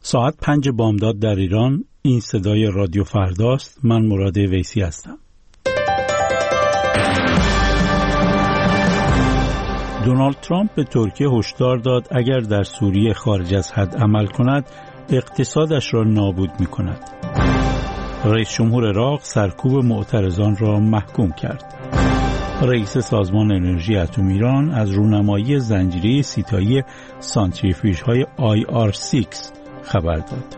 ساعت 5 بامداد در ایران. این صدای رادیو فرداست. من مراد ویسی هستم. دونالد ترامپ به ترکیه هشدار داد اگر در سوریه خارج از حد عمل کند اقتصادش را نابود می کند. رئیس جمهور عراق سرکوب معترضان را محکوم کرد. رئیس سازمان انرژی اتمی ایران از رونمایی زنجیره سیتایی سانتریفیوژهای IR6 خبر داد.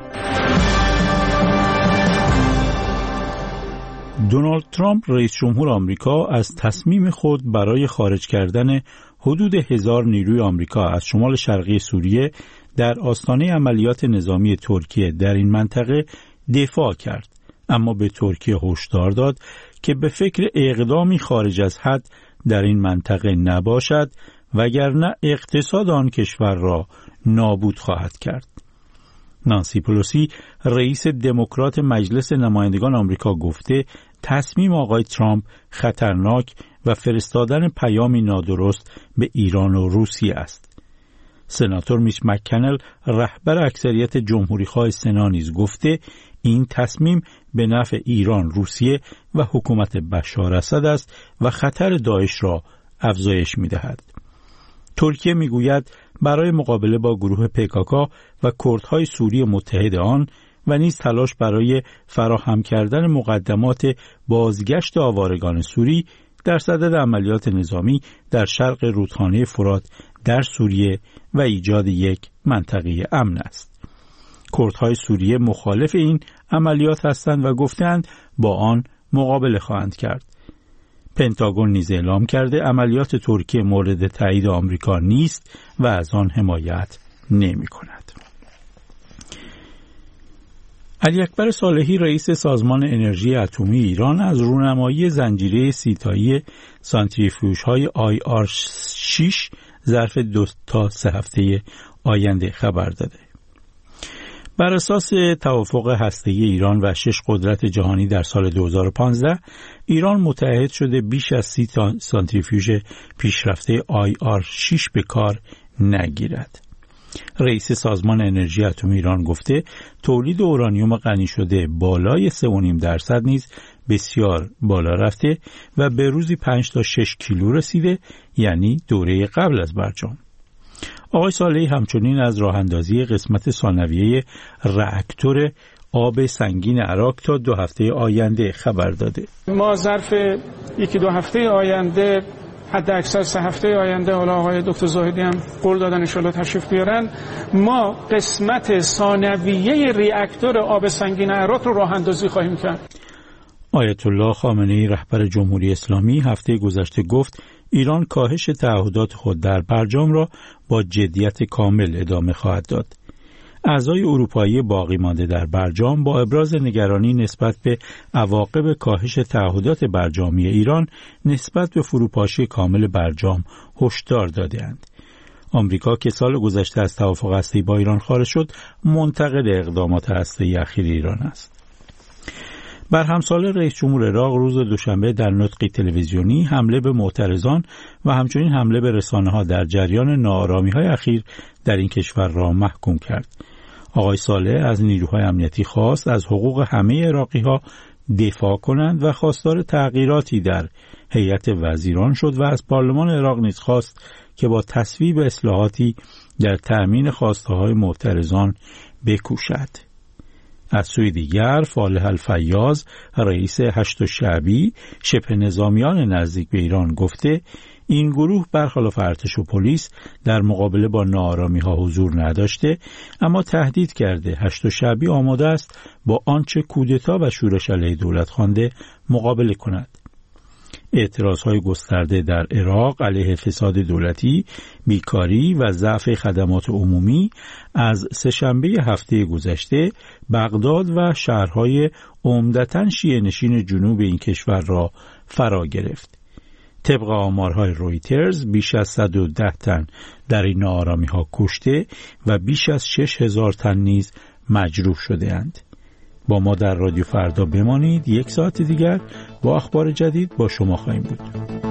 دونالد ترامپ رئیس جمهور آمریکا از تصمیم خود برای خارج کردن حدود 1000 نیروی آمریکا از شمال شرقی سوریه در آستانه عملیات نظامی ترکیه در این منطقه دفاع کرد، اما به ترکیه هشدار داد که به فکر اقدامی خارج از حد در این منطقه نباشد وگرنه اقتصاد آن کشور را نابود خواهد کرد. نانسی پلوسی رئیس دموکرات مجلس نمایندگان آمریکا گفته تصمیم آقای ترامپ خطرناک و فرستادن پیامی نادرست به ایران و روسیه است. سناتور میچ مک‌کانل رهبر اکثریت جمهوری‌خواه سنا نیز گفته این تصمیم به نفع ایران، روسیه و حکومت بشار اسد است و خطر داعش را افزایش می‌دهد. ترکیه می‌گوید برای مقابله با گروه PKK و کردهای سوری متحد آن و نیز تلاش برای فراهم کردن مقدمات بازگشت آوارگان سوری در صدد عملیات نظامی در شرق رودخانه فرات در سوریه و ایجاد یک منطقه امن است. کردهای سوریه مخالف این عملیات هستند و گفتند با آن مقابله خواهند کرد. پنتاگون نیز اعلام کرده عملیات ترکیه مورد تایید آمریکا نیست و از آن حمایت نمی کند. علی اکبر صالحی رئیس سازمان انرژی اتمی ایران از رونمایی زنجیره سیتایی سانتریفیوژهای IR6 ظرف 2 تا 3 هفته آینده خبر داده. بر اساس توافق هسته‌ای ایران و 6 قدرت جهانی در سال 2015 ایران متعهد شده بیش از 30 سانتریفیوژ پیشرفته IR6 به کار نگیرد. رئیس سازمان انرژی اتمی ایران گفته تولید اورانیوم غنی شده بالای 3.5% نیز بسیار بالا رفته و به روزی 5 تا 6 کیلو رسیده، یعنی دوره قبل از برجام. آقای صالحی همچنین از راه اندازی قسمت ثانویه راکتور آب سنگین عراق تا 2 هفته آینده خبر داده. ما ظرف 1-2 هفته آینده، حد اکثر 3 هفته آینده، حالا آقای دکتر زاهدی هم قول دادن ان شاءالله تشریف بیارن، ما قسمت ثانویه راکتور آب سنگین عراق رو راه اندازی خواهیم کرد. آیت الله خامنه‌ای رهبر جمهوری اسلامی هفته گذشته گفت ایران کاهش تعهدات خود در برجام را با جدیت کامل ادامه خواهد داد. اعضای اروپایی باقی مانده در برجام با ابراز نگرانی نسبت به عواقب کاهش تعهدات برجامی ایران نسبت به فروپاشی کامل برجام هشدار داده‌اند. آمریکا که سال گذشته از توافق هسته‌ای با ایران خارج شد، منتقد اقدامات هسته‌ای اخیر ایران است. بر همسال رئیس جمهور عراق روز دوشنبه در نطقی تلویزیونی حمله به معترضان و همچنین حمله به رسانه‌ها در جریان ناآرامی‌های اخیر در این کشور را محکوم کرد. آقای صالح از نیروهای امنیتی خواست از حقوق همه عراقی‌ها دفاع کنند و خواستار تغییراتی در هیئت وزیران شد و از پارلمان عراق نیز خواست که با تصویب اصلاحاتی در تأمین خواسته‌های معترضان بکوشد. از سوی دیگر فالح الفیاض رئیس هشت شعبی شبه نظامیان نزدیک به ایران گفته این گروه برخلاف ارتش و پلیس در مقابله با ناآرامی‌ها حضور نداشته، اما تهدید کرده هشت شعبی آماده است با آنچه کودتا و شورش علیه دولت خوانده مقابله کند. اعتراضهای گسترده در عراق علیه فساد دولتی، بیکاری و ضعف خدمات عمومی از سه‌شنبه هفته گذشته بغداد و شهرهای عمدتاً شیعه نشین جنوب این کشور را فرا گرفت. طبق آمارهای رویترز بیش از 110 تن در این ناآرامی‌ها کشته و بیش از 6000 تن نیز مجروح شده‌اند. با ما در رادیو فردا بمانید. 1 ساعت دیگر با اخبار جدید با شما خواهیم بود.